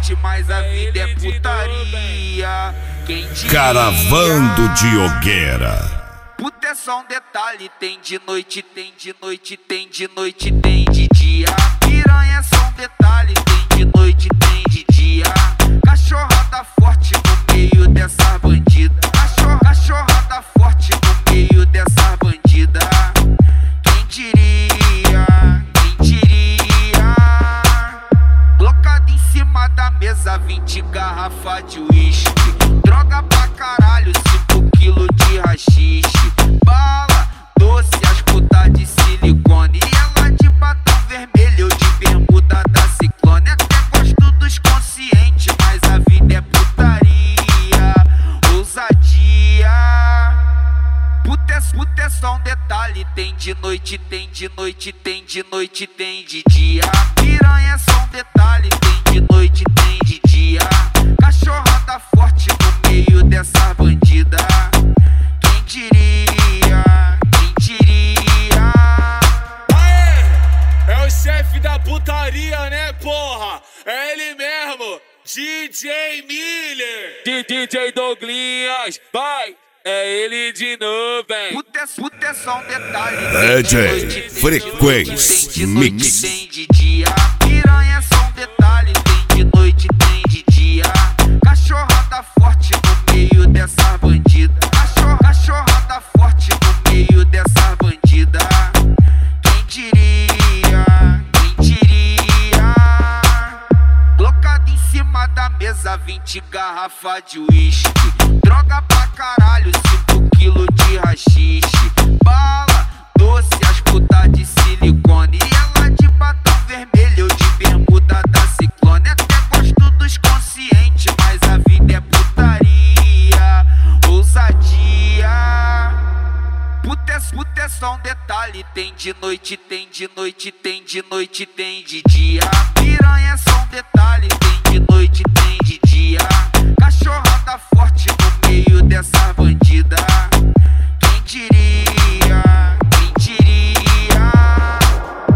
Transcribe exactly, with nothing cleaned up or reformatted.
consciente, mas a vida é putaria. Quem diria? Caravando Diogueira. Puta é só um detalhe, tem de noite, tem de noite, tem de noite, tem de dia. Piranha é só um detalhe, tem de noite, tem de dia. Cachorrada forte no meio dessas bandidas. Cachorra, cachorrada forte no meio dessas bandidas. Quem diria, quem diria? Colocado em cima da mesa, vinte garrafas de uísque. Droga pra caralho, cinco quilos de haxixe. Bala, doce, as putas de silicone. E ela de batom vermelho, eu de bermuda da Ciclone. Até gosto dos conscientes, mas a vida é putaria. Ousadia. Puta é, puta é só um detalhe, tem de noite, tem de noite, tem de noite, tem de dia. Piranha é só um detalhe, tem de noite, tem de dia. Cachorrada forte no meio dessa bandida. Quem diria, quem diria? Aê, é o chefe da putaria, né, porra? É ele mesmo, D J Miller. D J Douglinhas, vai! É ele de novo, hein? Puta é, puta é só um detalhe. D J Frequência Mix. Tem de dia. Piranha é só um detalhe. Tem de noite, tem de dia. Cachorrada forte no meio dessas bandidas. Cachorra, cachorrada forte no meio dessas bandidas. Quem diria? Quem diria? Colocado em cima da mesa, vinte garrafas de uísque. Droga pra caralho, cinco quilos de haxixe. Bala, doce, as putas de silicone. E ela de batom vermelho, eu de bermuda da Ciclone. Até gosto dos conscientes, mas a vida é putaria. Ousadia. Puta é, puta é só um detalhe, tem de noite, tem de noite, tem de noite, tem de dia. Piranha é só um detalhe, tem de noite, tem de dia. Cachorrada forte no meio dessa bandida. Quem diria?